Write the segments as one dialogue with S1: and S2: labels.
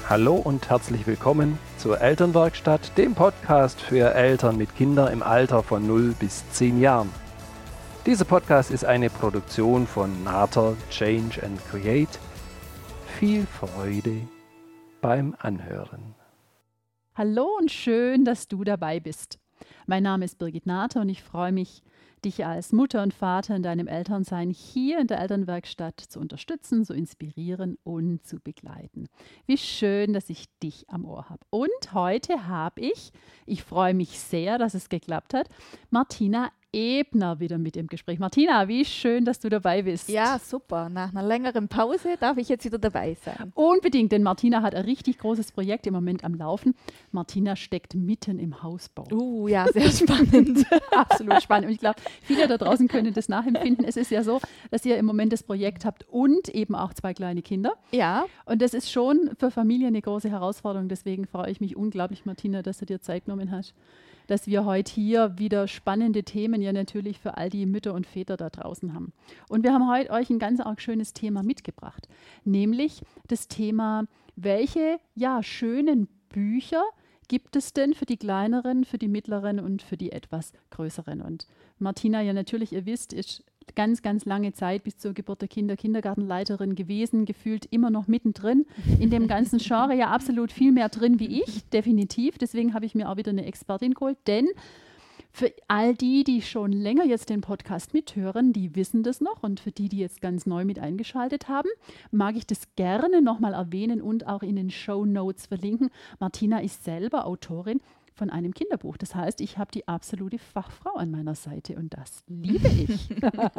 S1: Hallo und herzlich willkommen zur Elternwerkstatt, dem Podcast für Eltern mit Kindern im Alter von 0 bis 10 Jahren. Dieser Podcast ist eine Produktion von Nater Change and Create. Viel Freude beim Anhören.
S2: Hallo und schön, dass du dabei bist. Mein Name ist Birgit Nater und ich freue mich, dich als Mutter und Vater in deinem Elternsein hier in der Elternwerkstatt zu unterstützen, zu inspirieren und zu begleiten. Wie schön, dass ich dich am Ohr habe. Und heute habe ich freue mich sehr, dass es geklappt hat, Martina Ebner wieder mit im Gespräch. Martina, wie schön, dass du dabei bist.
S3: Ja, super. Nach einer längeren Pause darf ich jetzt wieder dabei sein.
S2: Unbedingt, denn Martina hat ein richtig großes Projekt im Moment am Laufen. Martina steckt mitten im Hausbau.
S3: Ja, sehr spannend.
S2: Absolut spannend. Und ich glaube, viele da draußen können das nachempfinden. Es ist ja so, dass ihr im Moment das Projekt habt und eben auch 2 kleine Kinder.
S3: Ja.
S2: Und das ist schon für Familien eine große Herausforderung. Deswegen freue ich mich unglaublich, Martina, dass du dir Zeit genommen hast, dass wir heute hier wieder spannende Themen ja natürlich für all die Mütter und Väter da draußen haben. Und wir haben heute euch ein ganz arg schönes Thema mitgebracht, nämlich das Thema, welche schönen Bücher gibt es denn für die kleineren, für die mittleren und für die etwas größeren? Und Martina, ja natürlich, ihr wisst, ist ganz, ganz lange Zeit bis zur Geburt der Kinder Kindergartenleiterin gewesen, gefühlt immer noch mittendrin in dem ganzen Genre, ja absolut viel mehr drin wie ich, definitiv. Deswegen habe ich mir auch wieder eine Expertin geholt, denn für all die, die schon länger jetzt den Podcast mithören, die wissen das noch, und für die, die jetzt ganz neu mit eingeschaltet haben, mag ich das gerne nochmal erwähnen und auch in den Shownotes verlinken. Martina ist selber Autorin von einem Kinderbuch. Das heißt, ich habe die absolute Fachfrau an meiner Seite und das liebe ich.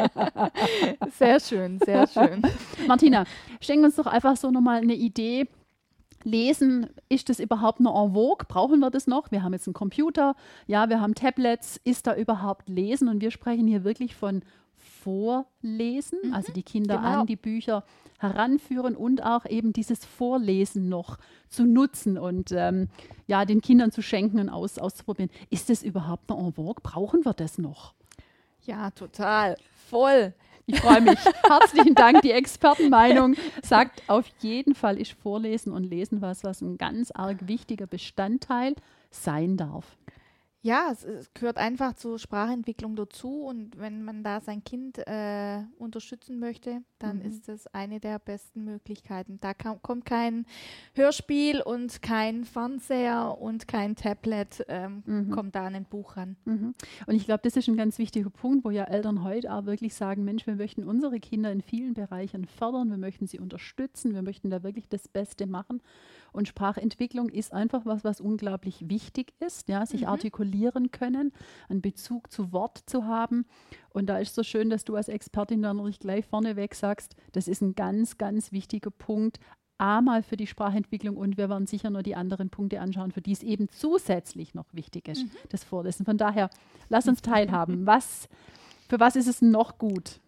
S3: Sehr schön, sehr schön.
S2: Martina, schenk uns doch einfach so nochmal eine Idee. Lesen, ist das überhaupt noch en vogue? Brauchen wir das noch? Wir haben jetzt einen Computer, ja, wir haben Tablets. Ist da überhaupt Lesen? Und wir sprechen hier wirklich von Vorlesen, also die Kinder an die Bücher heranführen und auch eben dieses Vorlesen noch zu nutzen und den Kindern zu schenken und auszuprobieren. Ist das überhaupt noch en vogue? Brauchen wir das noch?
S3: Ja, total. Voll.
S2: Ich freue mich. Herzlichen Dank. Die Expertenmeinung sagt, auf jeden Fall ist Vorlesen und Lesen was ein ganz arg wichtiger Bestandteil sein darf.
S3: Ja, es gehört einfach zur Sprachentwicklung dazu, und wenn man da sein Kind unterstützen möchte, dann ist das eine der besten Möglichkeiten. Da kommt kein Hörspiel und kein Fernseher und kein Tablet, kommt da an ein Buch ran.
S2: Und ich glaube, das ist ein ganz wichtiger Punkt, wo ja Eltern heute auch wirklich sagen, Mensch, wir möchten unsere Kinder in vielen Bereichen fördern, wir möchten sie unterstützen, wir möchten da wirklich das Beste machen. Und Sprachentwicklung ist einfach was unglaublich wichtig ist, ja, sich artikulieren können, einen Bezug zu Wort zu haben. Und da ist so schön, dass du als Expertin dann natürlich gleich vorneweg sagst, das ist ein ganz, ganz wichtiger Punkt, einmal für die Sprachentwicklung, und wir werden sicher nur die anderen Punkte anschauen, für die es eben zusätzlich noch wichtig ist, das Vorlesen. Von daher, lass uns teilhaben. Für was ist es noch gut?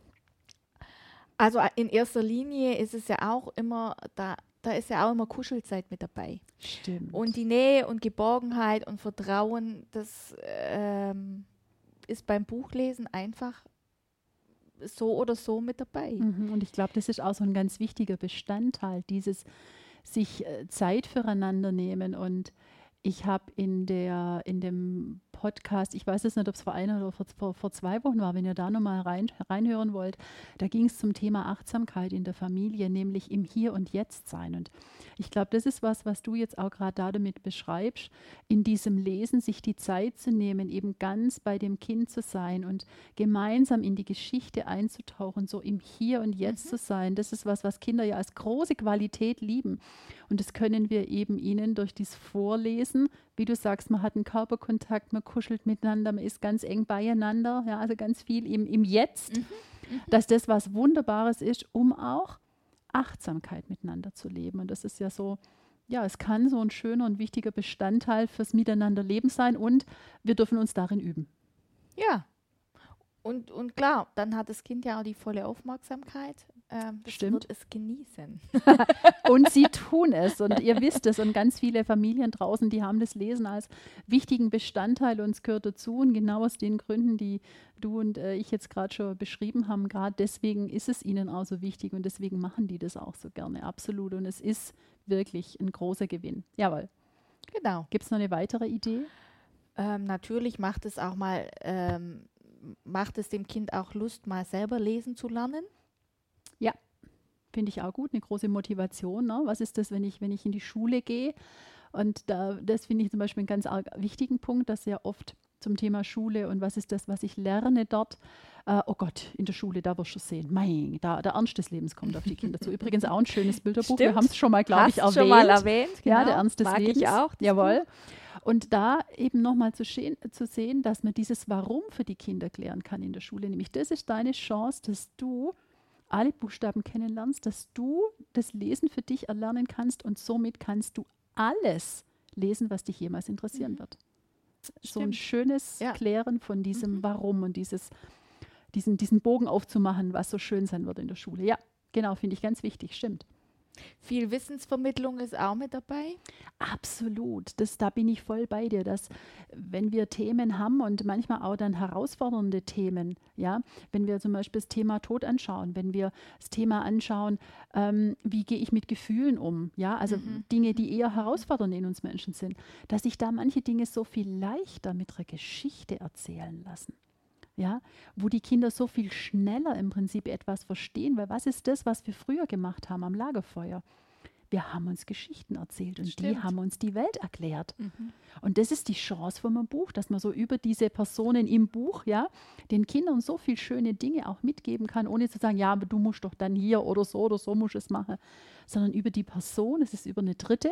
S3: Also in erster Linie ist es ja auch immer da ist ja auch immer Kuschelzeit mit dabei.
S2: Stimmt.
S3: Und die Nähe und Geborgenheit und Vertrauen, das ist beim Buchlesen einfach so oder so mit dabei.
S2: Und ich glaube, das ist auch so ein ganz wichtiger Bestandteil, dieses sich Zeit füreinander nehmen. Und ich habe in dem Podcast, ich weiß jetzt nicht, ob es vor 1 oder vor 2 Wochen war, wenn ihr da nochmal reinhören wollt, da ging es zum Thema Achtsamkeit in der Familie, nämlich im Hier und Jetzt sein. Und ich glaube, das ist was du jetzt auch gerade damit beschreibst, in diesem Lesen sich die Zeit zu nehmen, eben ganz bei dem Kind zu sein und gemeinsam in die Geschichte einzutauchen, so im Hier und Jetzt zu sein. Das ist was Kinder ja als große Qualität lieben. Und das können wir eben ihnen durch dieses Vorlesen, wie du sagst, man hat einen Körperkontakt, man kuschelt miteinander, man ist ganz eng beieinander, ja, also ganz viel im Jetzt, dass das was Wunderbares ist, um auch Achtsamkeit miteinander zu leben. Und das ist ja so, ja, es kann so ein schöner und wichtiger Bestandteil fürs Miteinanderleben sein, und wir dürfen uns darin üben.
S3: Ja. Und klar, dann hat das Kind ja auch die volle Aufmerksamkeit das
S2: Stimmt.
S3: wird es genießen.
S2: Und sie tun es und ihr wisst es und ganz viele Familien draußen, die haben das Lesen als wichtigen Bestandteil und es gehört dazu und genau aus den Gründen, die du und ich jetzt gerade schon beschrieben haben, gerade deswegen ist es ihnen auch so wichtig und deswegen machen die das auch so gerne, absolut und es ist wirklich ein großer Gewinn. Jawohl.
S3: Genau.
S2: Gibt es noch eine weitere Idee?
S3: Natürlich macht es dem Kind auch Lust, mal selber lesen zu lernen.
S2: Finde ich auch gut, eine große Motivation. Ne? Was ist das, wenn ich in die Schule gehe? Und das finde ich zum Beispiel einen ganz wichtigen Punkt, dass sehr oft zum Thema Schule und was ist das, was ich lerne dort. Oh Gott, in der Schule, da wirst du sehen. Mein, der Ernst des Lebens kommt auf die Kinder zu. Übrigens auch ein schönes Bilderbuch.
S3: Stimmt.
S2: Wir haben es schon mal, glaube ich, erwähnt.
S3: Schon mal erwähnt, genau.
S2: Ja, der Ernst des
S3: Mag
S2: Lebens.
S3: Ich auch.
S2: Jawohl. Und da eben nochmal zu sehen, dass man dieses Warum für die Kinder klären kann in der Schule. Nämlich das ist deine Chance, dass du alle Buchstaben kennenlernst, dass du das Lesen für dich erlernen kannst und somit kannst du alles lesen, was dich jemals interessieren wird. So ein schönes Klären von diesem Warum und diesen Bogen aufzumachen, was so schön sein wird in der Schule. Ja, genau, finde ich ganz wichtig, stimmt.
S3: Viel Wissensvermittlung ist auch mit dabei.
S2: Absolut, da bin ich voll bei dir, dass wenn wir Themen haben und manchmal auch dann herausfordernde Themen, ja, wenn wir zum Beispiel das Thema Tod anschauen, wenn wir das Thema anschauen, wie gehe ich mit Gefühlen um, ja, also Dinge, die eher herausfordernd in uns Menschen sind, dass sich da manche Dinge so viel leichter mit einer Geschichte erzählen lassen. Ja, wo die Kinder so viel schneller im Prinzip etwas verstehen, weil was ist das, was wir früher gemacht haben am Lagerfeuer? Wir haben uns Geschichten erzählt und die haben uns die Welt erklärt. Und das ist die Chance von einem Buch, dass man so über diese Personen im Buch, ja, den Kindern so viel schöne Dinge auch mitgeben kann, ohne zu sagen, ja, aber du musst doch dann hier oder so musst es machen, sondern über die Person, es ist über eine Dritte,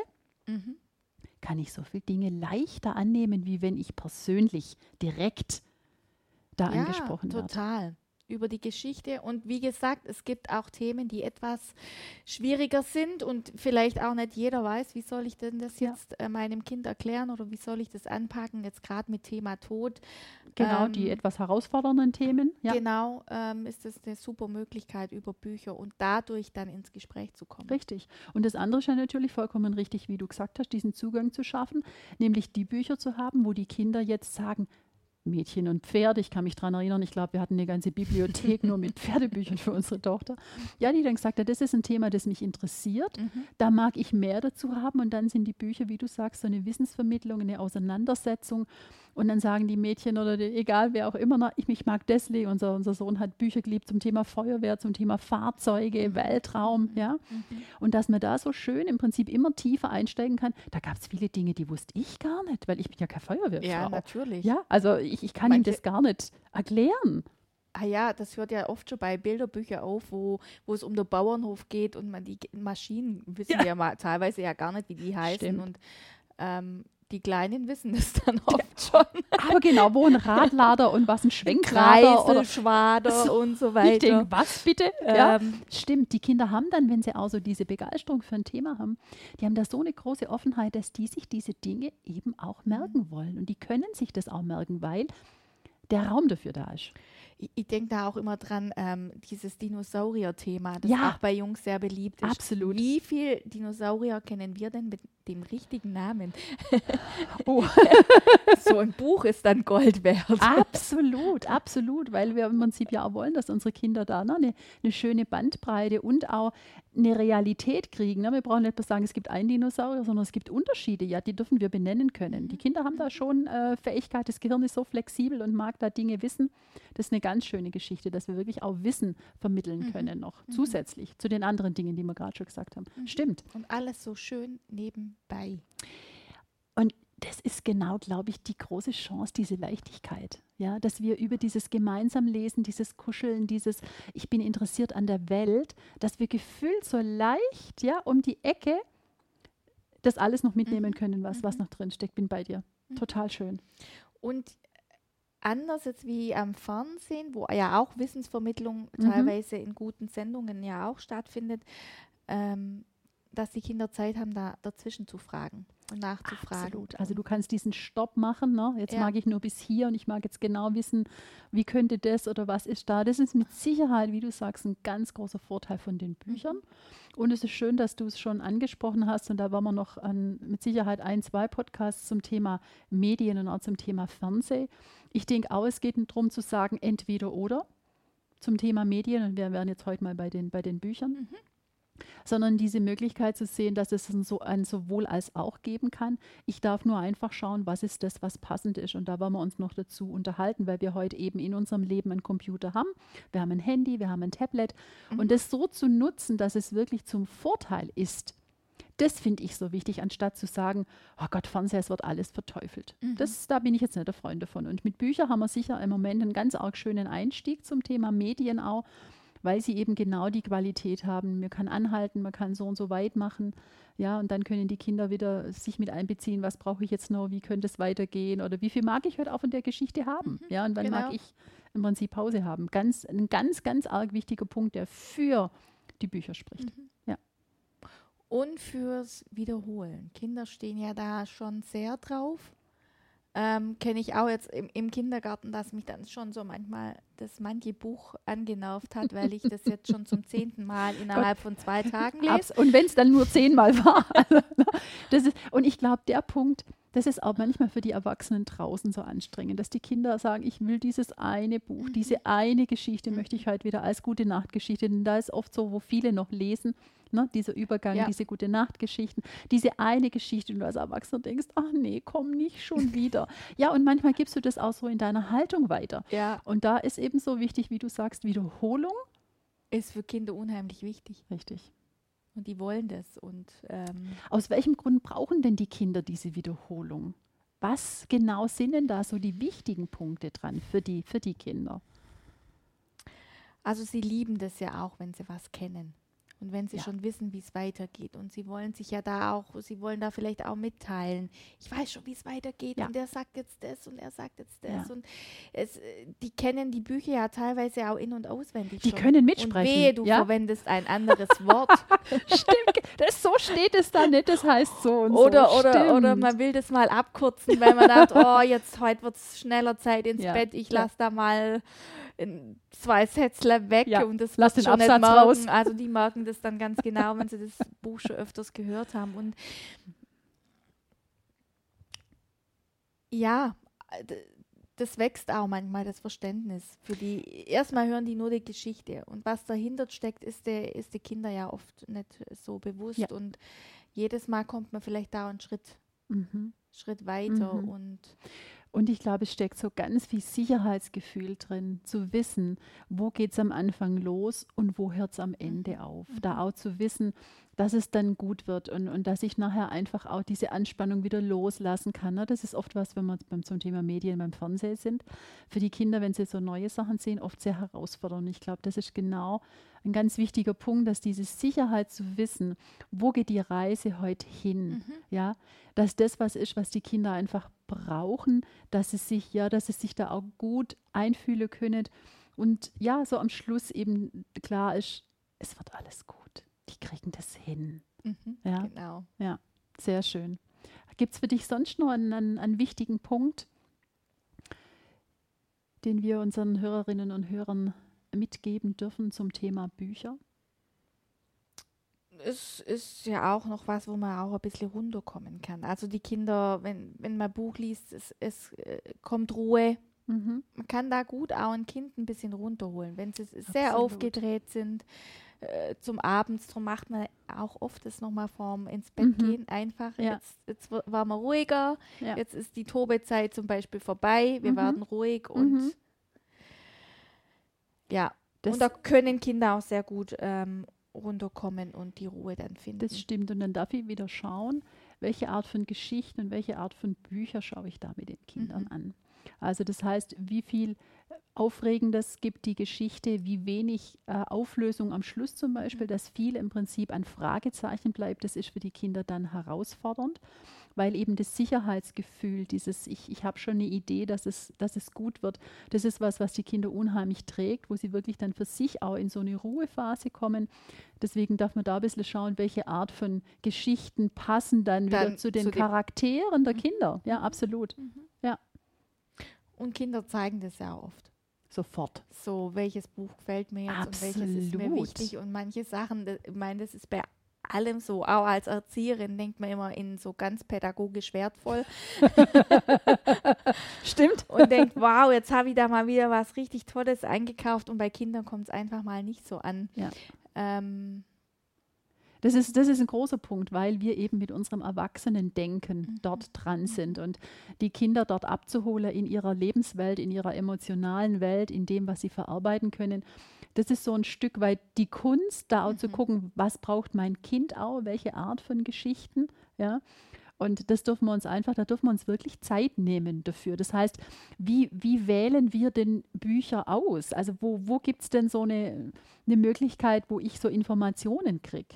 S2: kann ich so viele Dinge leichter annehmen, wie wenn ich persönlich direkt angesprochen wird.
S3: Total. Über die Geschichte. Und wie gesagt, es gibt auch Themen, die etwas schwieriger sind und vielleicht auch nicht jeder weiß, wie soll ich denn das jetzt meinem Kind erklären oder wie soll ich das anpacken, jetzt gerade mit Thema Tod.
S2: Genau, die etwas herausfordernden Themen. Ja.
S3: Genau, ist das eine super Möglichkeit über Bücher und dadurch dann ins Gespräch zu kommen.
S2: Richtig. Und das andere ist ja natürlich vollkommen richtig, wie du gesagt hast, diesen Zugang zu schaffen, nämlich die Bücher zu haben, wo die Kinder jetzt sagen, Mädchen und Pferde, ich kann mich daran erinnern, ich glaube, wir hatten eine ganze Bibliothek nur mit Pferdebüchern für unsere Tochter. Ja, die dann gesagt hat, das ist ein Thema, das mich interessiert, da mag ich mehr dazu haben und dann sind die Bücher, wie du sagst, so eine Wissensvermittlung, eine Auseinandersetzung und dann sagen die Mädchen oder egal, wer auch immer, ich mag Desley, unser Sohn hat Bücher geliebt zum Thema Feuerwehr, zum Thema Fahrzeuge, Weltraum, ja, und dass man da so schön im Prinzip immer tiefer einsteigen kann, da gab es viele Dinge, die wusste ich gar nicht, weil ich bin ja keine Feuerwehrfrau.
S3: Ja, natürlich.
S2: Ja, also ich kann ihm das gar nicht erklären.
S3: Ah ja, das hört ja oft schon bei Bilderbüchern auf, wo es um den Bauernhof geht und man die Maschinen wissen wir ja mal teilweise ja gar nicht, wie die heißen.
S2: Stimmt.
S3: Und die Kleinen wissen das dann oft schon.
S2: Aber genau, wo ein Radlader und was ein Schwenkrader oder
S3: Schwader und so weiter.
S2: Ich denke, was bitte? Ja, stimmt, die Kinder haben dann, wenn sie auch so diese Begeisterung für ein Thema haben, die haben da so eine große Offenheit, dass die sich diese Dinge eben auch merken wollen. Und die können sich das auch merken, weil der Raum dafür da ist.
S3: Ich denke da auch immer dran, dieses Dinosaurier-Thema, das auch bei Jungs sehr beliebt ist.
S2: Absolut.
S3: Wie viele Dinosaurier kennen wir denn mit dem richtigen Namen?
S2: Oh.
S3: So ein Buch ist dann Gold wert.
S2: Absolut, absolut, weil wir im Prinzip ja auch wollen, dass unsere Kinder da eine schöne Bandbreite und auch eine Realität kriegen. Ne? Wir brauchen nicht bloß sagen, es gibt einen Dinosaurier, sondern es gibt Unterschiede, ja, die dürfen wir benennen können. Die Kinder haben da schon Fähigkeit, das Gehirn ist so flexibel und mag da Dinge wissen. Das ist eine ganz schöne Geschichte, dass wir wirklich auch Wissen vermitteln können noch, zusätzlich zu den anderen Dingen, die wir gerade schon gesagt haben. Stimmt.
S3: Und alles so schön nebenbei.
S2: Und das ist genau, glaube ich, die große Chance, diese Leichtigkeit. Ja, dass wir über dieses gemeinsam Lesen, dieses Kuscheln, dieses ich bin interessiert an der Welt, dass wir gefühlt so leicht, ja, um die Ecke das alles noch mitnehmen können, was noch drin steckt. Bin bei dir. Total schön.
S3: Und anders jetzt wie am Fernsehen, wo ja auch Wissensvermittlung teilweise in guten Sendungen ja auch stattfindet, dass die Kinder Zeit haben, da dazwischen zu fragen. und nachzufragen.
S2: Absolut. Also du kannst diesen Stopp machen. Ne? Jetzt
S3: Ja.
S2: mag ich nur bis hier und ich mag jetzt genau wissen, wie könnte das oder was ist da. Das ist mit Sicherheit, wie du sagst, ein ganz großer Vorteil von den Büchern. Und es ist schön, dass du es schon angesprochen hast. Und da waren wir noch mit Sicherheit 1, 2 Podcasts zum Thema Medien und auch zum Thema Fernsehen. Ich denke auch, es geht darum zu sagen, entweder oder zum Thema Medien. Und wir wären jetzt heute mal bei den Büchern. Sondern diese Möglichkeit zu sehen, dass es ein sowohl als auch geben kann. Ich darf nur einfach schauen, was ist das, was passend ist. Und da wollen wir uns noch dazu unterhalten, weil wir heute eben in unserem Leben einen Computer haben. Wir haben ein Handy, wir haben ein Tablet. Und das so zu nutzen, dass es wirklich zum Vorteil ist, das finde ich so wichtig, anstatt zu sagen, oh Gott, Fernseher, es wird alles verteufelt. Da bin ich jetzt nicht der Freund davon. Und mit Büchern haben wir sicher im Moment einen ganz arg schönen Einstieg zum Thema Medien auch, weil sie eben genau die Qualität haben. Man kann anhalten, man kann so und so weit machen. Ja, und dann können die Kinder wieder sich mit einbeziehen, was brauche ich jetzt noch, wie könnte es weitergehen oder wie viel mag ich heute auch von der Geschichte haben. Ja, und wann mag ich im Prinzip Pause haben. Ein ganz arg wichtiger Punkt, der für die Bücher spricht. Ja.
S3: Und fürs Wiederholen. Kinder stehen ja da schon sehr drauf. Kenne ich auch jetzt im Kindergarten, dass mich dann schon so manchmal das manche Buch angenervt hat, weil ich das jetzt schon zum 10. Mal innerhalb von 2 Tagen lese.
S2: Und wenn es dann nur 10 Mal war. Und ich glaube, der Punkt, das ist auch manchmal für die Erwachsenen draußen so anstrengend, dass die Kinder sagen, ich will dieses eine Buch, diese eine Geschichte möchte ich heute wieder als Gute-Nacht-Geschichte. Denn da ist oft so, wo viele noch lesen, ne, dieser Übergang, diese Gute-Nacht-Geschichten, diese eine Geschichte, und du als Erwachsener denkst, ach nee, komm nicht schon wieder. Ja, und manchmal gibst du das auch so in deiner Haltung weiter.
S3: Ja.
S2: Und da ist eben so wichtig, wie du sagst, Wiederholung.
S3: Ist für Kinder unheimlich wichtig.
S2: Richtig.
S3: Und die wollen das. Und
S2: aus welchem Grund brauchen denn die Kinder diese Wiederholung? Was genau sind denn da so die wichtigen Punkte dran für die Kinder?
S3: Also sie lieben das ja auch, wenn sie was kennen. Und wenn sie schon wissen, wie es weitergeht. Und sie wollen sich ja sie wollen da vielleicht auch mitteilen. Ich weiß schon, wie es weitergeht.
S2: Ja.
S3: Und der sagt jetzt das und er sagt jetzt das.
S2: Ja.
S3: Und die kennen die Bücher ja teilweise auch in- und auswendig
S2: Die
S3: schon.
S2: können mitsprechen.
S3: Und wehe, du verwendest ein anderes Wort.
S2: Stimmt, so steht es da nicht, das heißt so und
S3: Oder
S2: so.
S3: man will das mal abkürzen, weil man sagt, heute wird es schneller Zeit ins Bett. Ich lasse da mal 2 Sätzle weg und das
S2: lass
S3: wird
S2: den
S3: schon nicht
S2: Absatz
S3: merken.
S2: raus.
S3: Also die merken das dann ganz genau, wenn sie das Buch schon öfters gehört haben. Und ja, das wächst auch manchmal, das Verständnis für die. Erstmal hören die nur die Geschichte und was dahinter steckt, ist der Kinder ja oft nicht so bewusst.
S2: Ja.
S3: Und jedes Mal kommt man vielleicht da einen Schritt weiter.
S2: Und ich glaube, es steckt so ganz viel Sicherheitsgefühl drin, zu wissen, wo geht es am Anfang los und wo hört es am Ende auf. Da auch zu wissen, dass es dann gut wird und dass ich nachher einfach auch diese Anspannung wieder loslassen kann. Ne? Das ist oft was, wenn wir zum Thema Medien beim Fernsehen sind. Für die Kinder, wenn sie so neue Sachen sehen, oft sehr herausfordernd. Ich glaube, das ist genau ein ganz wichtiger Punkt, dass diese Sicherheit zu wissen, wo geht die Reise heute hin, ja, dass das was ist, was die Kinder einfach brauchen, dass sie sich da auch gut einfühlen können und ja, so am Schluss eben klar ist, es wird alles gut. Die kriegen das hin. Ja,
S3: genau.
S2: Ja, sehr schön. Gibt es für dich sonst noch einen wichtigen Punkt, den wir unseren Hörerinnen und Hörern mitgeben dürfen zum Thema Bücher?
S3: Es ist ja auch noch was, wo man auch ein bisschen runterkommen kann. Also die Kinder, wenn man ein Buch liest, es kommt Ruhe. Man kann da gut auch ein Kind ein bisschen runterholen, wenn sie sehr aufgedreht sind. Zum Abends, darum macht man auch oft das nochmal vorm ins Bett gehen. Einfach, jetzt war man ruhiger, jetzt ist die Tobezeit zum Beispiel vorbei, wir werden ruhig und und da können Kinder auch sehr gut runterkommen und die Ruhe dann finden.
S2: Das stimmt und dann darf ich wieder schauen, welche Art von Geschichten und welche Art von Bücher schaue ich da mit den Kindern an. Also das heißt, wie viel Aufregendes gibt die Geschichte, wie wenig Auflösung am Schluss zum Beispiel, dass viel im Prinzip ein Fragezeichen bleibt. Das ist für die Kinder dann herausfordernd, weil eben das Sicherheitsgefühl, dieses ich habe schon eine Idee, dass es gut wird, das ist was die Kinder unheimlich trägt, wo sie wirklich dann für sich auch in so eine Ruhephase kommen. Deswegen darf man da ein bisschen schauen, welche Art von Geschichten passen dann wieder zu den Charakteren der Kinder. Ja, absolut. Ja.
S3: Und Kinder zeigen das ja oft.
S2: Sofort.
S3: So, welches Buch gefällt mir jetzt und welches ist mir wichtig. Und manche Sachen, ich meine, das ist bei allem so. Auch als Erzieherin denkt man immer in so ganz pädagogisch wertvoll.
S2: Stimmt.
S3: Und denkt, wow, jetzt habe ich da mal wieder was richtig Tolles eingekauft. Und bei Kindern kommt es einfach mal nicht so an.
S2: Ja. Das ist ein großer Punkt, weil wir eben mit unserem Erwachsenen-Denken dort dran sind. Und die Kinder dort abzuholen in ihrer Lebenswelt, in ihrer emotionalen Welt, in dem, was sie verarbeiten können, das ist so ein Stück weit die Kunst, da auch zu gucken, was braucht mein Kind auch, welche Art von Geschichten. Ja? Und da dürfen wir uns wirklich Zeit nehmen dafür. Das heißt, wie wählen wir denn Bücher aus? Also wo gibt es denn so eine Möglichkeit, wo ich so Informationen kriege?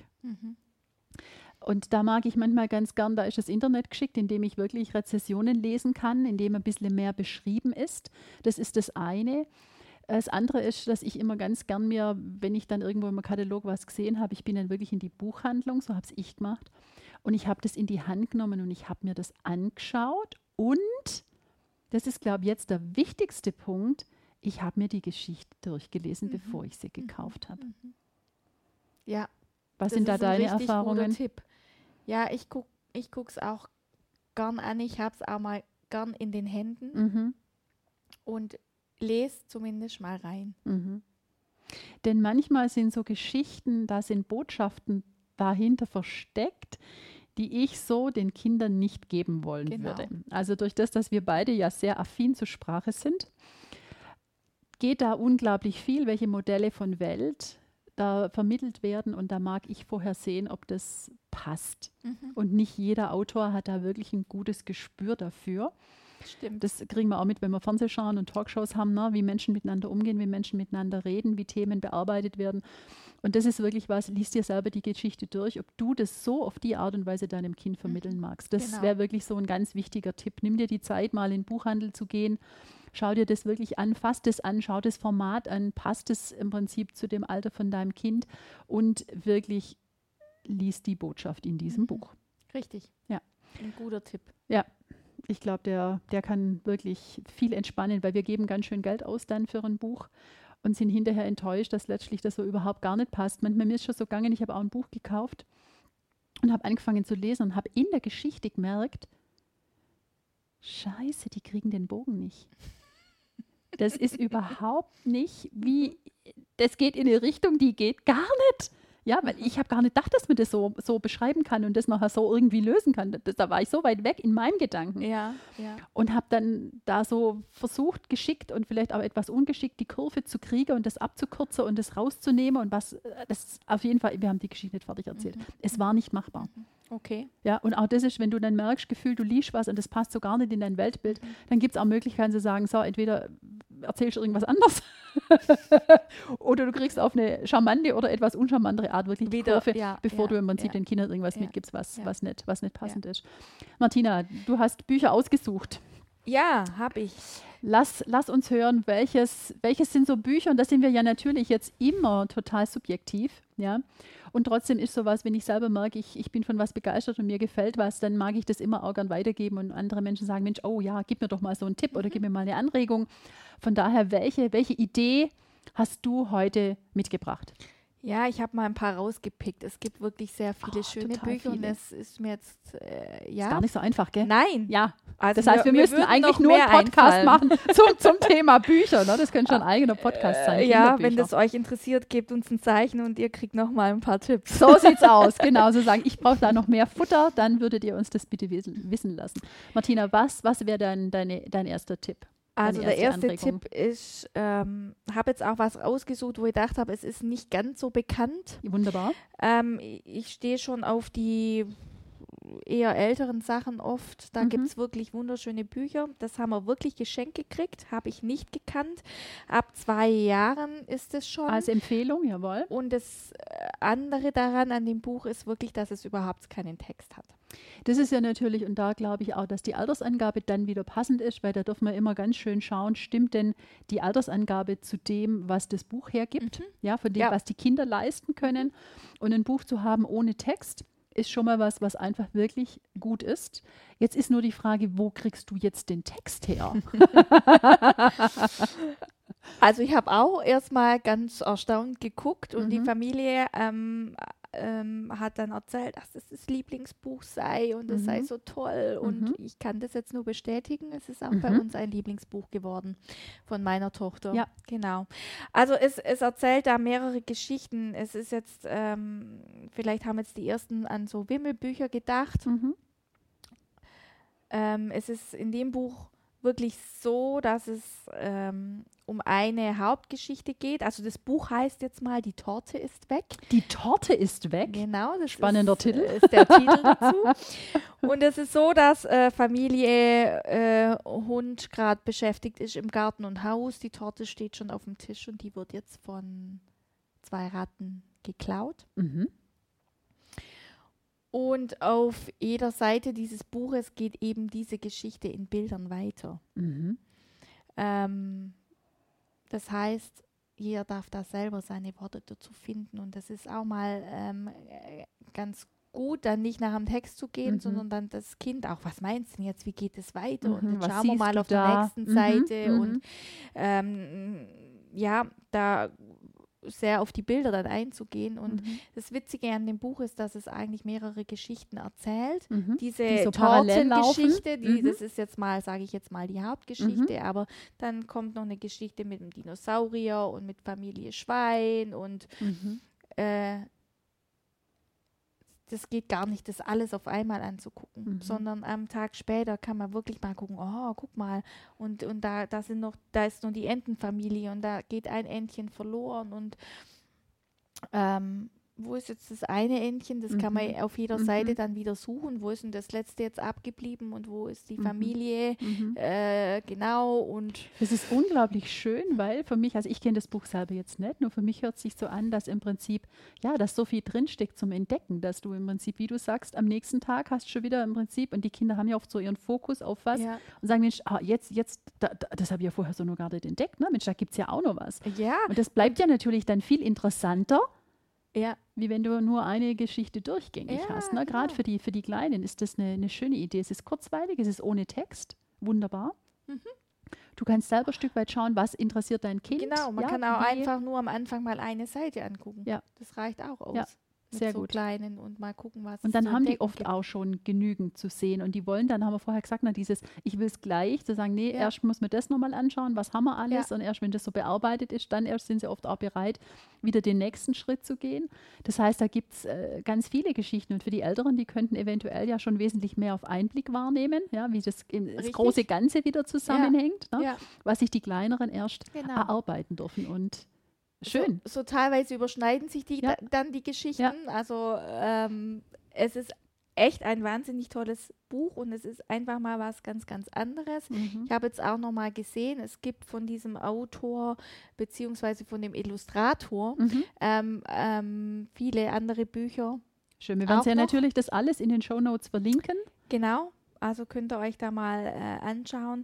S2: Und da mag ich manchmal ganz gern, da ist das Internet geschickt, indem ich wirklich Rezensionen lesen kann, indem ein bisschen mehr beschrieben ist. Das ist das eine. Das andere ist, dass ich immer ganz gern mir, wenn ich dann irgendwo im Katalog was gesehen habe, ich bin dann wirklich in die Buchhandlung, so habe es ich gemacht, und ich habe das in die Hand genommen und ich habe mir das angeschaut und, das ist, glaube ich, jetzt der wichtigste Punkt, ich habe mir die Geschichte durchgelesen, bevor ich sie gekauft habe.
S3: Ja.
S2: Was sind da deine Erfahrungen?
S3: Guter Tipp. Ja, ich gucke es auch gern an. Ich habe es auch mal gern in den Händen und lese zumindest mal rein.
S2: Denn manchmal sind so Geschichten, da sind Botschaften dahinter versteckt, die ich so den Kindern nicht geben wollen würde. Also durch das, dass wir beide ja sehr affin zur Sprache sind, geht da unglaublich viel, welche Modelle von Welt da vermittelt werden, und da mag ich vorher sehen, ob das passt. Und nicht jeder Autor hat da wirklich ein gutes Gespür dafür.
S3: Stimmt.
S2: Das kriegen wir auch mit, wenn wir Fernseh schauen und Talkshows haben, ne? Wie Menschen miteinander umgehen, wie Menschen miteinander reden, wie Themen bearbeitet werden. Und das ist wirklich was, liest dir selber die Geschichte durch, ob du das so auf die Art und Weise deinem Kind vermitteln magst. Das wäre wirklich so ein ganz wichtiger Tipp. Nimm dir die Zeit, mal in den Buchhandel zu gehen, schau dir das wirklich an, fass das an, schau das Format an, passt es im Prinzip zu dem Alter von deinem Kind und wirklich lies die Botschaft in diesem Buch.
S3: Richtig.
S2: Ja.
S3: Ein guter Tipp.
S2: Ja. Ich glaube, der kann wirklich viel entspannen, weil wir geben ganz schön Geld aus dann für ein Buch und sind hinterher enttäuscht, dass letztlich das so überhaupt gar nicht passt. Manchmal mir ist schon so gegangen, ich habe auch ein Buch gekauft und habe angefangen zu lesen und habe in der Geschichte gemerkt, Scheiße, die kriegen den Bogen nicht. Das ist überhaupt nicht das geht in eine Richtung, die geht gar nicht. Ja, weil ich habe gar nicht gedacht, dass man das so beschreiben kann und das nachher so irgendwie lösen kann. Da war ich so weit weg in meinem Gedanken.
S3: Ja.
S2: Und habe dann da so versucht, geschickt und vielleicht auch etwas ungeschickt, die Kurve zu kriegen und das abzukürzen und das rauszunehmen. Und das auf jeden Fall, wir haben die Geschichte nicht fertig erzählt. Es war nicht machbar.
S3: Okay.
S2: Ja, und auch das ist, wenn du dann merkst, gefühlt, du liest was und das passt so gar nicht in dein Weltbild, dann gibt es auch Möglichkeiten zu sagen, so, entweder erzählst du irgendwas anderes oder du kriegst auf eine charmante oder etwas uncharmantere Art wirklich die Kurve, bevor du im Prinzip den Kindern irgendwas mitgibst, was nicht passend ist. Martina, du hast Bücher ausgesucht.
S3: Ja, habe ich.
S2: Lass uns hören, welches sind so Bücher, und da sind wir ja natürlich jetzt immer total subjektiv, ja. Und trotzdem ist sowas, wenn ich selber merke, ich bin von was begeistert und mir gefällt was, dann mag ich das immer auch gern weitergeben und andere Menschen sagen, Mensch, oh ja, gib mir doch mal so einen Tipp oder gib mir mal eine Anregung. Von daher, welche Idee hast du heute mitgebracht?
S3: Ja, ich habe mal ein paar rausgepickt. Es gibt wirklich sehr viele schöne Bücher
S2: viele.
S3: Und das ist mir jetzt,
S2: Ist gar nicht so einfach, gell?
S3: Nein.
S2: Ja,
S3: also
S2: das heißt, wir müssten eigentlich nur einen Podcast machen zum Thema Bücher. Ne? Das könnte schon ein eigener Podcast sein.
S3: Ja, wenn das euch interessiert, gebt uns ein Zeichen und ihr kriegt noch mal ein paar Tipps.
S2: So sieht's aus, genau. So sagen, ich brauche da noch mehr Futter, dann würdet ihr uns das bitte wissen lassen. Martina, was wäre dein erster Tipp?
S3: Also der erste Tipp ist, habe jetzt auch was rausgesucht, wo ich gedacht habe, es ist nicht ganz so bekannt.
S2: Wunderbar.
S3: Ich stehe schon auf die eher älteren Sachen oft. Da
S2: Mhm.
S3: gibt es wirklich wunderschöne Bücher. Das haben wir wirklich geschenkt gekriegt, habe ich nicht gekannt. Ab 2 Jahren ist es schon.
S2: Als Empfehlung, jawohl.
S3: Und das andere daran an dem Buch ist wirklich, dass es überhaupt keinen Text hat.
S2: Das ist ja natürlich, und da glaube ich auch, dass die Altersangabe dann wieder passend ist, weil da dürfen wir immer ganz schön schauen, stimmt denn die Altersangabe zu dem, was das Buch hergibt, ja, von dem,
S3: Ja.
S2: was die Kinder leisten können. Und ein Buch zu haben ohne Text ist schon mal was einfach wirklich gut ist. Jetzt ist nur die Frage, wo kriegst du jetzt den Text her?
S3: Also ich habe auch erstmal ganz erstaunt geguckt und die
S2: Mhm.
S3: Familie hat dann erzählt, dass es das Lieblingsbuch sei und es sei so toll. Und ich kann das jetzt nur bestätigen. Es ist auch bei uns ein Lieblingsbuch geworden von meiner Tochter.
S2: Ja.
S3: Genau. Also es erzählt da mehrere Geschichten. Es ist jetzt, vielleicht haben jetzt die ersten an so Wimmelbücher gedacht.
S2: Mhm.
S3: Es ist in dem Buch wirklich so, dass es um eine Hauptgeschichte geht. Also das Buch heißt jetzt mal „Die Torte ist weg".
S2: Die Torte ist weg.
S3: Genau, das
S2: Spannender Titel.
S3: ist der Titel dazu. Und es ist so, dass Familie Hund gerade beschäftigt ist im Garten und Haus. Die Torte steht schon auf dem Tisch und die wird jetzt von 2 Ratten geklaut.
S2: Mhm.
S3: Und auf jeder Seite dieses Buches geht eben diese Geschichte in Bildern weiter.
S2: Mhm.
S3: Das heißt, jeder darf da selber seine Worte dazu finden. Und das ist auch mal ganz gut, dann nicht nach dem Text zu gehen, sondern dann das Kind auch, was meinst du denn jetzt, wie geht es weiter? Und dann
S2: Was
S3: schauen wir
S2: siehst
S3: mal
S2: du
S3: auf
S2: da?
S3: der nächsten Seite.
S2: Mhm.
S3: Und ja, da sehr auf die Bilder dann einzugehen. Und das Witzige an dem Buch ist, dass es eigentlich mehrere Geschichten erzählt.
S2: Mhm.
S3: Diese
S2: Die so parallel
S3: Tortengeschichte,
S2: laufen.
S3: das ist jetzt mal, sage ich jetzt mal, die Hauptgeschichte, aber dann kommt noch eine Geschichte mit dem Dinosaurier und mit Familie Schwein und
S2: Mhm.
S3: das geht gar nicht, das alles auf einmal anzugucken, sondern am Tag später kann man wirklich mal gucken, oh, guck mal, und da ist noch die Entenfamilie und da geht ein Entchen verloren und wo ist jetzt das eine Entchen? Das kann man auf jeder Seite dann wieder suchen. Wo ist denn das letzte jetzt abgeblieben und wo ist die Familie? Genau. Und
S2: Das ist unglaublich schön, weil für mich, also ich kenne das Buch selber jetzt nicht, nur für mich hört es sich so an, dass im Prinzip, ja, dass so viel drinsteckt zum Entdecken, dass du im Prinzip, wie du sagst, am nächsten Tag hast du schon wieder im Prinzip, und die Kinder haben ja oft so ihren Fokus auf was
S3: ja,
S2: und sagen, Mensch, das habe ich ja vorher so noch gar nicht entdeckt, ne? Mensch, da gibt es ja auch noch was.
S3: ja,
S2: Und das bleibt ja natürlich dann viel interessanter,
S3: ja,
S2: wie wenn du nur eine Geschichte durchgängig
S3: Ja,
S2: hast. Ne? Gerade
S3: genau.
S2: für die Kleinen ist das eine schöne Idee. Es ist kurzweilig, es ist ohne Text. Wunderbar. Du kannst selber ein Stück weit schauen, was interessiert dein Kind.
S3: genau. Man
S2: ja,
S3: kann auch
S2: wie-
S3: einfach nur am Anfang mal eine Seite angucken.
S2: Ja.
S3: Das reicht auch aus.
S2: Ja,
S3: Mit
S2: sehr
S3: so
S2: gut.
S3: kleinen und mal gucken, was
S2: Und
S3: es
S2: dann
S3: zu
S2: haben die
S3: entdecken
S2: oft
S3: gibt.
S2: auch schon genügend zu sehen. Und die wollen dann, haben wir vorher gesagt, dieses, ich will es gleich, zu sagen, nee,
S3: Ja.
S2: erst muss man das nochmal anschauen, was haben wir alles.
S3: Ja.
S2: Und erst wenn das so bearbeitet ist, dann erst sind sie oft auch bereit, wieder den nächsten Schritt zu gehen. Das heißt, da gibt es ganz viele Geschichten. Und für die Älteren, die könnten eventuell ja schon wesentlich mehr auf Einblick wahrnehmen, ja, wie das
S3: Richtig.
S2: große Ganze wieder zusammenhängt, ne?
S3: Ja,
S2: Was sich die Kleineren erst
S3: genau.
S2: erarbeiten dürfen. Und schön.
S3: So teilweise überschneiden sich
S2: Ja.
S3: dann die Geschichten.
S2: Ja.
S3: Also es ist echt ein wahnsinnig tolles Buch und es ist einfach mal was ganz, ganz anderes. Ich habe jetzt auch noch mal gesehen, es gibt von diesem Autor beziehungsweise von dem Illustrator viele andere Bücher.
S2: Schön. Wir werden
S3: Auch
S2: ja
S3: noch?
S2: natürlich das alles in den Shownotes verlinken.
S3: Genau, also könnt ihr euch da mal anschauen.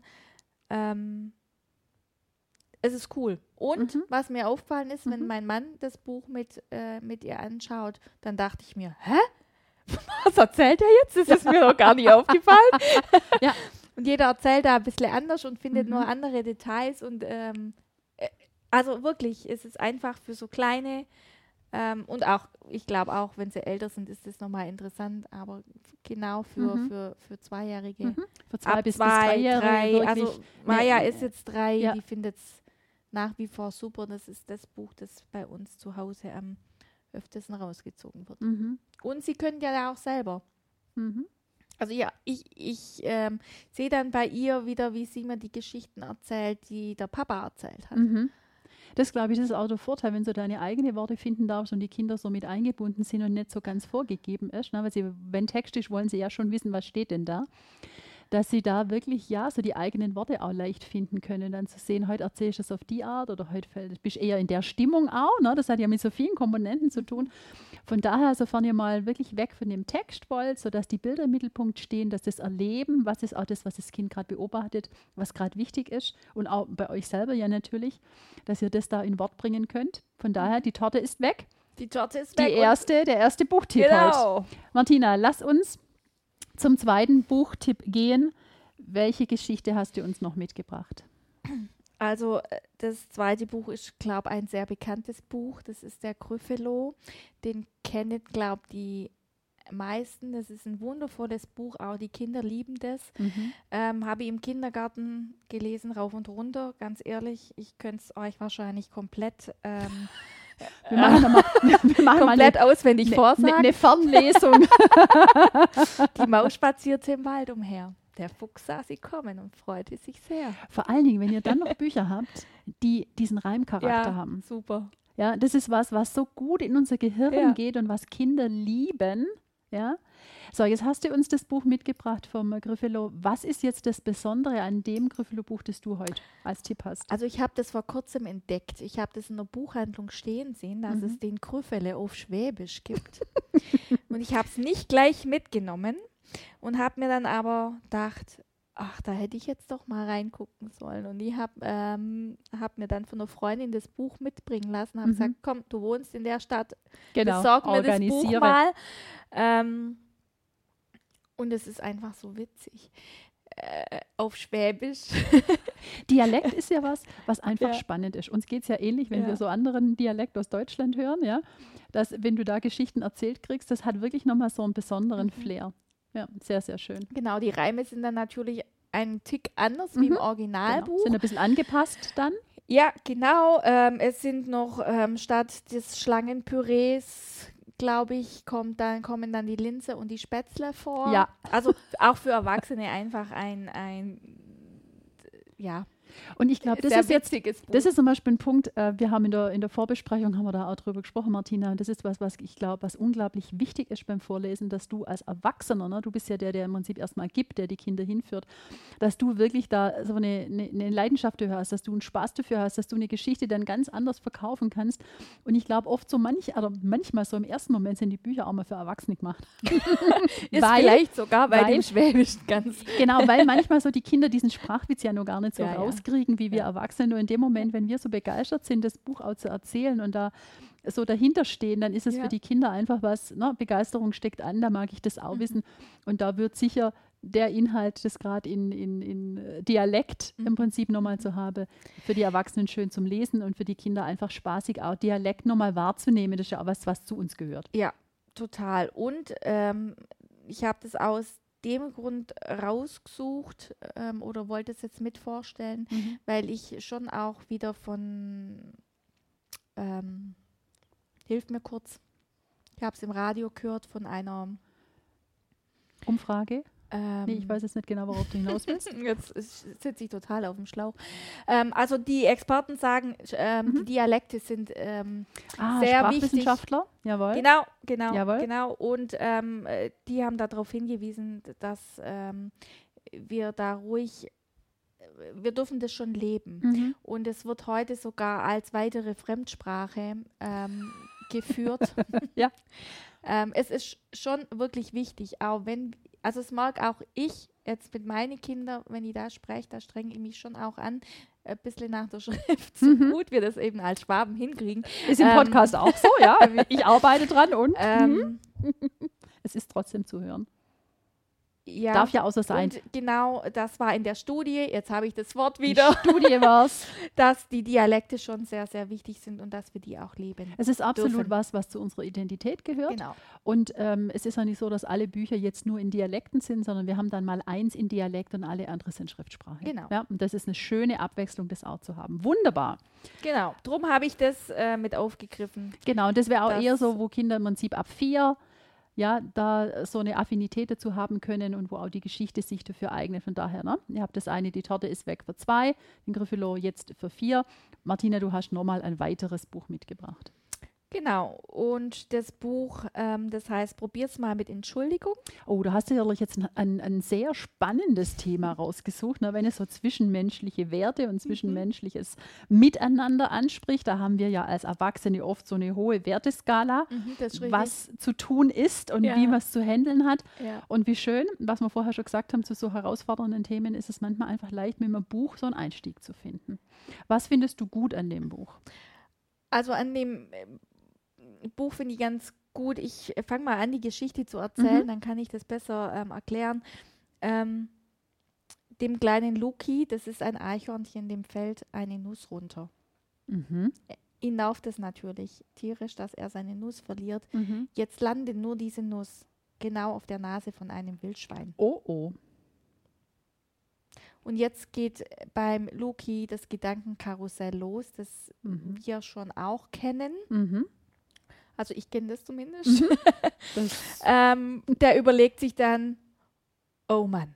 S3: Es ist cool. Und was mir aufgefallen ist, wenn mein Mann das Buch mit ihr anschaut, dann dachte ich mir, hä? Was erzählt er jetzt? Das ist mir noch gar nicht aufgefallen.
S2: Ja.
S3: Und jeder erzählt da ein bisschen anders und findet nur andere Details. Und also wirklich, es ist einfach für so kleine und auch, ich glaube auch, wenn sie älter sind, ist das nochmal interessant, aber genau für Zweijährige.
S2: Für 2
S3: Ab
S2: bis
S3: 2,
S2: 3-Jährige
S3: 3,
S2: wirklich.
S3: also Maja
S2: ne,
S3: ist jetzt 3,
S2: ja.
S3: die findet es nach wie vor super. Das ist das Buch, das bei uns zu Hause am öftesten rausgezogen wird. Und sie können ja auch selber. Also ja, ich sehe dann bei ihr wieder, wie sie mir die Geschichten erzählt, die der Papa erzählt hat.
S2: Das, glaube ich, das ist auch der Vorteil, wenn du deine eigenen Worte finden darfst und die Kinder so mit eingebunden sind und nicht so ganz vorgegeben ist. Ne? Weil sie, wenn Text ist, wollen sie ja schon wissen, was steht denn da. Dass sie da wirklich, ja, so die eigenen Worte auch leicht finden können. Dann zu sehen, heute erzählst du es auf die Art oder heute bist du eher in der Stimmung auch. Ne? Das hat ja mit so vielen Komponenten zu tun. Von daher, sofern ihr mal wirklich weg von dem Text wollt, sodass die Bilder im Mittelpunkt stehen, dass das Erleben, was ist auch das, was das Kind gerade beobachtet, was gerade wichtig ist und auch bei euch selber ja natürlich, dass ihr das da in Wort bringen könnt. Von daher, die Torte ist weg.
S3: Die Torte ist weg.
S2: Der erste Buchtipp
S3: Genau.
S2: heute. Martina, lass uns zum zweiten Buchtipp gehen. Welche Geschichte hast du uns noch mitgebracht?
S3: Also das zweite Buch ist, glaube ich, ein sehr bekanntes Buch. Das ist der Gryffalo. Den kennen, glaube ich, die meisten. Das ist ein wundervolles Buch. Auch die Kinder lieben das. Habe ich im Kindergarten gelesen, rauf und runter. Ganz ehrlich, ich könnte es euch wahrscheinlich komplett
S2: Wir machen
S3: komplett auswendig vorsagen.
S2: Eine Fernlesung.
S3: Die Maus spazierte im Wald umher. Der Fuchs sah sie kommen und freute sich sehr.
S2: Vor allen Dingen, wenn ihr dann noch Bücher habt, die diesen Reimcharakter haben.
S3: Super.
S2: Ja, das ist was so gut in unser Gehirn geht und was Kinder lieben. Ja. So, jetzt hast du uns das Buch mitgebracht vom Gryffalo. Was ist jetzt das Besondere an dem Gryffalo-Buch, das du heute als Tipp hast?
S3: Also ich habe das vor kurzem entdeckt. Ich habe das in der Buchhandlung stehen sehen, dass es den Gryffele auf Schwäbisch gibt. Und ich habe es nicht gleich mitgenommen und habe mir dann aber gedacht, ach, da hätte ich jetzt doch mal reingucken sollen. Und ich habe mir dann von einer Freundin das Buch mitbringen lassen, habe gesagt, komm, du wohnst in der Stadt, besorg mir das Buch mal. Und es ist einfach so witzig. Auf Schwäbisch.
S2: Dialekt ist ja was einfach spannend ist. Uns geht es ja ähnlich, wenn wir so anderen Dialekt aus Deutschland hören, ja, dass, wenn du da Geschichten erzählt kriegst, das hat wirklich nochmal so einen besonderen Flair. Ja, sehr, sehr schön.
S3: Genau, die Reime sind dann natürlich einen Tick anders wie im Originalbuch.
S2: Genau. Sind ein bisschen angepasst dann?
S3: Ja, genau. Es sind noch statt des Schlangenpürees, glaube ich, kommen dann die Linse und die Spätzle vor.
S2: Ja.
S3: Also auch für Erwachsene einfach
S2: Und ich glaube, das ist zum Beispiel ein Punkt, wir haben in der Vorbesprechung, haben wir da auch drüber gesprochen, Martina, und das ist was ich glaube, was unglaublich wichtig ist beim Vorlesen, dass du als Erwachsener, ne, du bist ja der im Prinzip erstmal gibt, der die Kinder hinführt, dass du wirklich da so eine Leidenschaft dafür hast, dass du einen Spaß dafür hast, dass du eine Geschichte dann ganz anders verkaufen kannst. Und ich glaube, oft so manchmal so im ersten Moment sind die Bücher auch mal für Erwachsene gemacht.
S3: Vielleicht sogar bei dem Schwäbischen ganz.
S2: Genau, weil manchmal so die Kinder diesen Sprachwitz ja noch gar nicht so rauskriegen, wie wir Erwachsene. Nur in dem Moment, wenn wir so begeistert sind, das Buch auch zu erzählen und da so dahinter stehen, dann ist es für die Kinder einfach was, ne? Begeisterung steckt an, da mag ich das auch wissen. Und da wird sicher der Inhalt, das gerade in Dialekt im Prinzip nochmal zu haben, für die Erwachsenen schön zum Lesen und für die Kinder einfach spaßig, auch Dialekt nochmal wahrzunehmen. Das ist ja auch was zu uns gehört.
S3: Ja, total. Und ich habe das aus dem Grund rausgesucht oder wollte es jetzt mit vorstellen, weil ich schon auch wieder von, hilf mir kurz, ich habe es im Radio gehört von einer
S2: Umfrage? Nee, ich weiß jetzt nicht genau, worauf du hinaus willst.
S3: Jetzt sitze ich total auf dem Schlauch. Also die Experten sagen, die Dialekte sind sehr wichtig.
S2: Jawohl.
S3: Genau. Und die haben darauf hingewiesen, dass wir da ruhig, wir dürfen das schon leben. Und es wird heute sogar als weitere Fremdsprache geführt.
S2: Ja.
S3: Es ist schon wirklich wichtig, auch wenn, also es mag auch ich jetzt mit meinen Kindern, wenn ich da spreche, da strenge ich mich schon auch an, ein bisschen nach der Schrift, so gut wir das eben als Schwaben hinkriegen.
S2: Ist im Podcast auch so, ja. Ich arbeite dran und es ist trotzdem zu hören.
S3: Ja,
S2: darf ja auch so sein.
S3: Und genau, das war in der Studie, jetzt habe ich das Wort wieder.
S2: Die Studie war es.
S3: Dass die Dialekte schon sehr, sehr wichtig sind und dass wir die auch leben.
S2: Es ist absolut was zu unserer Identität gehört.
S3: Genau.
S2: Und es ist ja nicht so, dass alle Bücher jetzt nur in Dialekten sind, sondern wir haben dann mal eins in Dialekt und alle andere sind Schriftsprache.
S3: Genau.
S2: Ja, und das ist eine schöne Abwechslung, das auch zu haben. Wunderbar.
S3: Genau, drum habe ich das mit aufgegriffen.
S2: Genau, und das wäre auch eher so, wo Kinder im Prinzip ab 4 ja, da so eine Affinität dazu haben können und wo auch die Geschichte sich dafür eignet. Von daher, ne? Ihr habt das eine, die Torte ist weg für 2, den Gryffindor jetzt für 4. Martina, du hast nochmal ein weiteres Buch mitgebracht.
S3: Genau, und das Buch, das heißt, probier's mal mit Entschuldigung.
S2: Oh, da hast du ja jetzt ein sehr spannendes Thema rausgesucht, ne? Wenn es so zwischenmenschliche Werte und zwischenmenschliches Miteinander anspricht. Da haben wir ja als Erwachsene oft so eine hohe Werteskala,
S3: Das ist richtig.
S2: was zu tun ist und wie man es zu handeln hat.
S3: Ja.
S2: Und wie schön, was wir vorher schon gesagt haben, zu so herausfordernden Themen ist es manchmal einfach leicht, mit einem Buch so einen Einstieg zu finden. Was findest du gut an dem Buch?
S3: Also an dem Buch finde ich ganz gut. Ich fange mal an, die Geschichte zu erzählen, dann kann ich das besser erklären. Dem kleinen Luki, das ist ein Eichhörnchen, dem fällt eine Nuss runter. Ihn nervt es natürlich tierisch, dass er seine Nuss verliert. Jetzt landet nur diese Nuss genau auf der Nase von einem Wildschwein.
S2: Oh.
S3: Und jetzt geht beim Luki das Gedankenkarussell los, das wir schon auch kennen. Also ich kenne das zumindest. Der überlegt sich dann, oh Mann,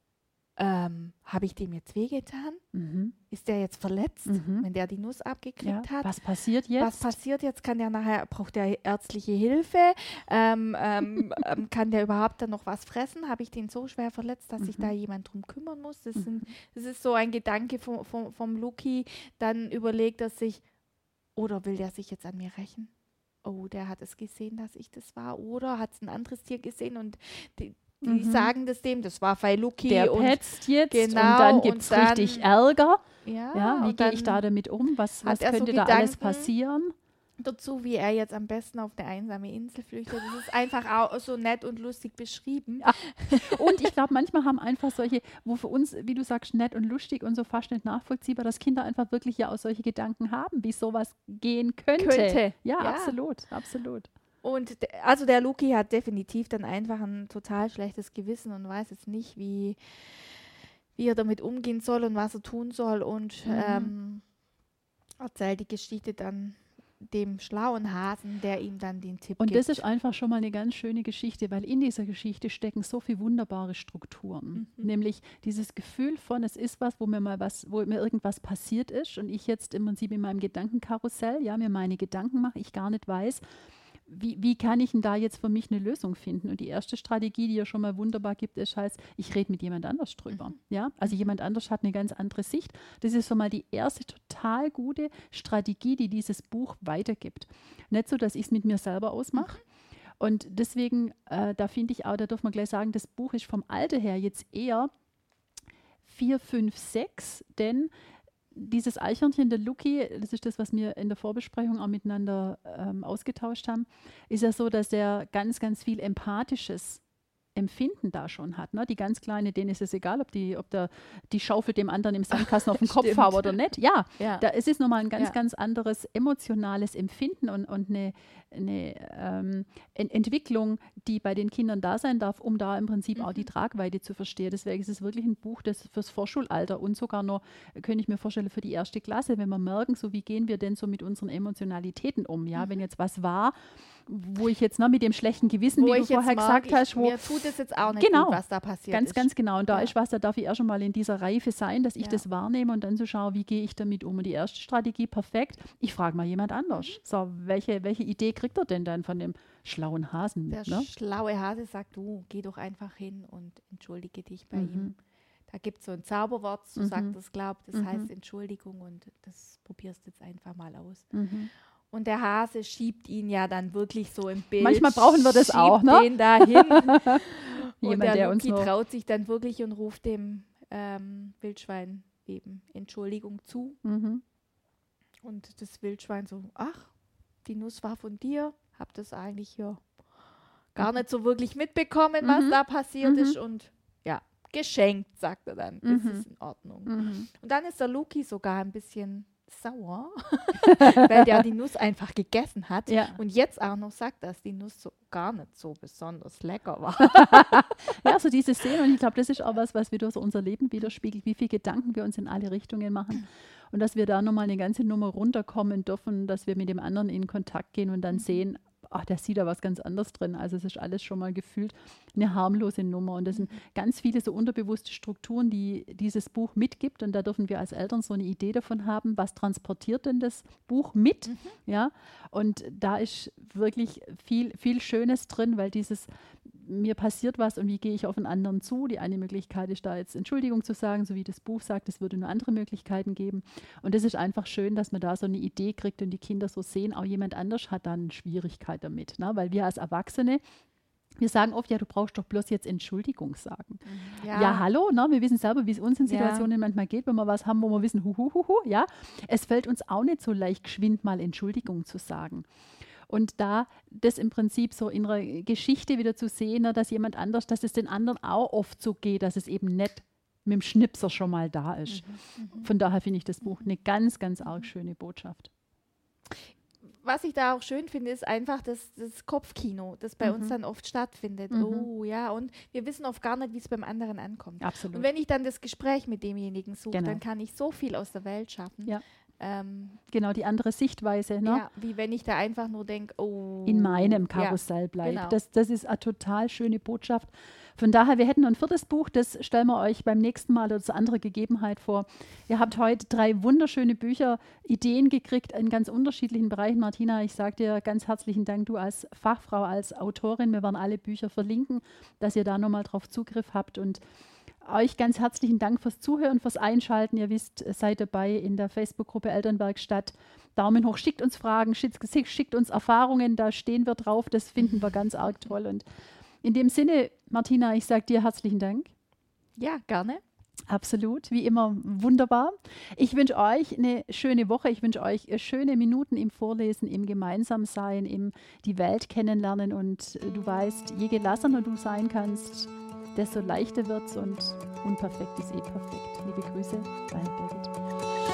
S3: habe ich dem jetzt wehgetan? Ist der jetzt verletzt, wenn der die Nuss abgekriegt hat?
S2: Was passiert jetzt?
S3: Was passiert jetzt? Braucht der ärztliche Hilfe? Kann der überhaupt dann noch was fressen? Habe ich den so schwer verletzt, dass sich da jemand drum kümmern muss? Das ist so ein Gedanke vom Luki. Dann überlegt er sich, oder will der sich jetzt an mir rächen? Oh, der hat es gesehen, dass ich das war. Oder hat es ein anderes Tier gesehen und die sagen das dem, das war bei Luki.
S2: Der petzt jetzt
S3: genau,
S2: und dann gibt es richtig Ärger.
S3: Ja,
S2: wie gehe ich da damit um? Was könnte
S3: so
S2: da alles passieren?
S3: Dazu, wie er jetzt am besten auf eine einsame Insel flüchtet. Das ist einfach auch so nett und lustig beschrieben.
S2: Ja. Und ich glaube, manchmal haben einfach solche, wo für uns, wie du sagst, nett und lustig und so fast nicht nachvollziehbar, dass Kinder einfach wirklich ja auch solche Gedanken haben, wie sowas gehen könnte. Ja, absolut. Und
S3: also der Luki hat definitiv dann einfach ein total schlechtes Gewissen und weiß jetzt nicht, wie er damit umgehen soll und was er tun soll und erzählt die Geschichte dann dem schlauen Hasen, der ihm dann den Tipp gibt.
S2: Und das ist einfach schon mal eine ganz schöne Geschichte, weil in dieser Geschichte stecken so viele wunderbare Strukturen. Nämlich dieses Gefühl von, es ist was, wo mir irgendwas passiert ist und ich jetzt im Prinzip in meinem Gedankenkarussell, mir meine Gedanken mache, ich gar nicht weiß, wie kann ich denn da jetzt für mich eine Lösung finden? Und die erste Strategie, die ja schon mal wunderbar gibt, ist heißt, ich rede mit jemand anders drüber. Ja? Also jemand anders hat eine ganz andere Sicht. Das ist schon mal die erste total gute Strategie, die dieses Buch weitergibt. Nicht so, dass ich es mit mir selber ausmache. Und deswegen, da finde ich auch, da darf man gleich sagen, das Buch ist vom Alter her jetzt eher 4, 5, 6, denn dieses Eichhörnchen, der Luki, das ist das, was wir in der Vorbesprechung auch miteinander ausgetauscht haben, ist ja so, dass er ganz, ganz viel empathisches Empfinden da schon hat. Ne? Die ganz Kleine, denen ist es egal, ob die Schaufel dem anderen im Sandkasten auf den Kopf haut oder nicht. Es ist nochmal ein ganz, ganz anderes emotionales Empfinden und eine Entwicklung, die bei den Kindern da sein darf, um da im Prinzip auch die Tragweite zu verstehen. Deswegen ist es wirklich ein Buch, das fürs Vorschulalter und sogar noch, könnte ich mir vorstellen, für die 1. Klasse, wenn wir merken, so wie gehen wir denn so mit unseren Emotionalitäten um, wenn jetzt was war, wo ich jetzt mit dem schlechten Gewissen, wie du vorher gesagt hast,
S3: mir tut es jetzt auch nicht gut, was da passiert ist.
S2: Ganz genau. Und da ist was, da darf ich erst schon mal in dieser Reife sein, dass ich das wahrnehme und dann so schaue, wie gehe ich damit um. Und die erste Strategie, perfekt, ich frage mal jemand anders. So, welche Idee kriegt er denn dann von dem schlauen Hasen?
S3: Der schlaue Hase sagt, du, geh doch einfach hin und entschuldige dich bei ihm. Da gibt es so ein Zauberwort, so sagt es, glaubt, das heißt Entschuldigung und das probierst du jetzt einfach mal aus. Und der Hase schiebt ihn ja dann wirklich so im Bild.
S2: Manchmal brauchen wir das auch, ne?
S3: Den dahin. Und
S2: Jemand,
S3: der Luki traut sich dann wirklich und ruft dem Wildschwein eben Entschuldigung zu. Und das Wildschwein so, ach, die Nuss war von dir, hab das eigentlich hier gar nicht so wirklich mitbekommen, was da passiert ist. Und ja, geschenkt, sagt er dann. Das ist in Ordnung. Und dann ist der Luki sogar ein bisschen sauer, weil der die Nuss einfach gegessen hat und jetzt auch noch sagt, dass die Nuss so gar nicht so besonders lecker war.
S2: Ja, so diese Szene, und ich glaube, das ist auch was wieder so unser Leben widerspiegelt, wie viele Gedanken wir uns in alle Richtungen machen und dass wir da nochmal eine ganze Nummer runterkommen dürfen, dass wir mit dem anderen in Kontakt gehen und dann sehen, ach, der sieht da was ganz anderes drin. Also es ist alles schon mal gefühlt eine harmlose Nummer. Und das sind ganz viele so unterbewusste Strukturen, die dieses Buch mitgibt. Und da dürfen wir als Eltern so eine Idee davon haben, was transportiert denn das Buch mit? Ja, und da ist wirklich viel, viel Schönes drin, weil dieses mir passiert was und wie gehe ich auf einen anderen zu. Die eine Möglichkeit ist da jetzt Entschuldigung zu sagen, so wie das Buch sagt, es würde nur andere Möglichkeiten geben. Und es ist einfach schön, dass man da so eine Idee kriegt und die Kinder so sehen, auch jemand anders hat da eine Schwierigkeit damit. Ne? Weil wir als Erwachsene, wir sagen oft, ja, du brauchst doch bloß jetzt Entschuldigung sagen. Ja, hallo, ne? Wir wissen selber, wie es uns in Situationen manchmal geht, wenn wir was haben, wo wir wissen, ja. Es fällt uns auch nicht so leicht, geschwind mal Entschuldigung zu sagen. Und da das im Prinzip so in einer Geschichte wieder zu sehen, dass jemand anders, dass es den anderen auch oft so geht, dass es eben nicht mit dem Schnipser schon mal da ist. Von daher finde ich das Buch eine ganz, ganz arg schöne Botschaft.
S3: Was ich da auch schön finde, ist einfach das Kopfkino, das bei uns dann oft stattfindet. Oh ja, und wir wissen oft gar nicht, wie es beim anderen ankommt.
S2: Absolut.
S3: Und wenn ich dann das Gespräch mit demjenigen suche, dann kann ich so viel aus der Welt schaffen.
S2: Ja. Genau, die andere Sichtweise. Ne?
S3: Ja, wie wenn ich da einfach nur denke, oh.
S2: In meinem Karussell bleibt.
S3: Genau.
S2: Das ist eine total schöne Botschaft. Von daher, wir hätten noch ein 4. Buch, das stellen wir euch beim nächsten Mal oder zur anderen Gegebenheit vor. Ihr habt heute 3 wunderschöne Bücher, Ideen gekriegt in ganz unterschiedlichen Bereichen. Martina, ich sage dir ganz herzlichen Dank, du als Fachfrau, als Autorin. Wir werden alle Bücher verlinken, dass ihr da nochmal drauf Zugriff habt. Und euch ganz herzlichen Dank fürs Zuhören, fürs Einschalten. Ihr wisst, seid dabei in der Facebook-Gruppe Elternwerkstatt. Daumen hoch, schickt uns Fragen, schickt uns Erfahrungen, da stehen wir drauf. Das finden wir ganz arg toll. Und in dem Sinne, Martina, ich sage dir herzlichen Dank.
S3: Ja, gerne.
S2: Absolut, wie immer wunderbar. Ich wünsche euch eine schöne Woche. Ich wünsche euch schöne Minuten im Vorlesen, im Gemeinsamsein, im die Welt kennenlernen. Und du weißt, je gelassener du sein kannst, desto leichter wird's und unperfekt ist perfekt. Liebe Grüße, dein Birgit.